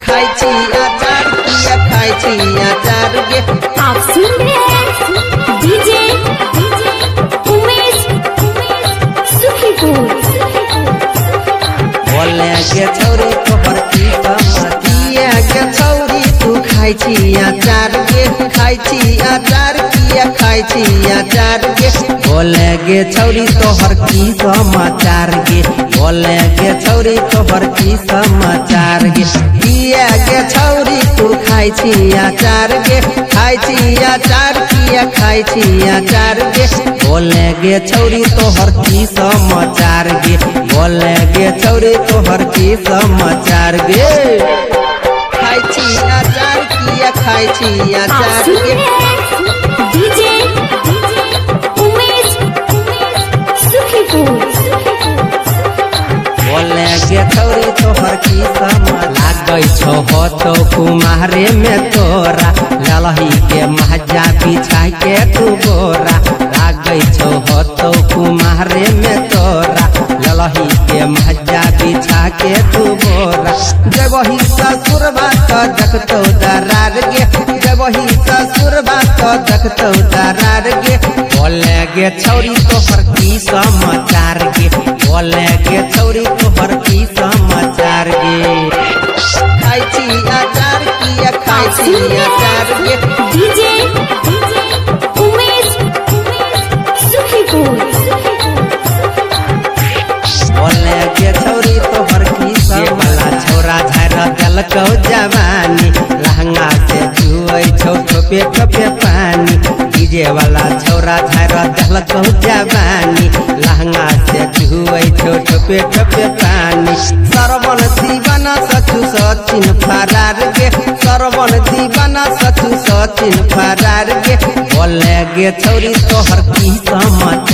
खाई छी अचार किया खाई छी अचार गे। आप सुन रहे हैं डीजे उमेश सुखीपुर। बोले गे छौरी तोहर की समतिया गे छौरी तू खाई छी अचार गे खाई छी अचार किया खाई छी अचार गे। बोले गे छौरी तोहर की समाचार गे बोले गे छौरी तोहर की समाचार गे। किया गे छौरी तू खाई छी अचार गे खाई छी अचार किया खाई छी अचार गे। बोले गे छौरी तोहर की समाचार गे बोले गे छौरी तोहर की समाचार गे। खाई छी अचार किया खाई छी अचार गे। डीजे उमेश सुखीपुर। बोले गे छौरी तोहर की समझ लागै छौ हो तो कुमारे में तोरा ललही के महजा बिछा के तू बोरा लागै छौ हो तो कुमारे में तोरा ललही के महजा बिछा के तू बोरा। जब वही ससुर बात देखतौ दरार गे जब वही ससुर बात देखतौ दरार गे। बोले गे छौरी तोहर की समाचार गे बोले गे छौरी तोहर की समाचार गे। खाई छी अचार किया खाई छी अचार गे। डीजे उमेश सुखीपुर। बोले गे छौरी तोहर की वाला छौरा झाड़ देलकौ जवानी लहंगा से जुए छौ ठोपे ठोपे पानी। डीजे वाला छौरा झाड़ देलकौ जवानी लहंगा से जुए छौ ठोपे ठोपे पानी। सरवन दीवाना सचू सचिन फरार गे सरवन दीवाना सचू सचिन फरार गे। बोले गे छौरी तोहर की समाचार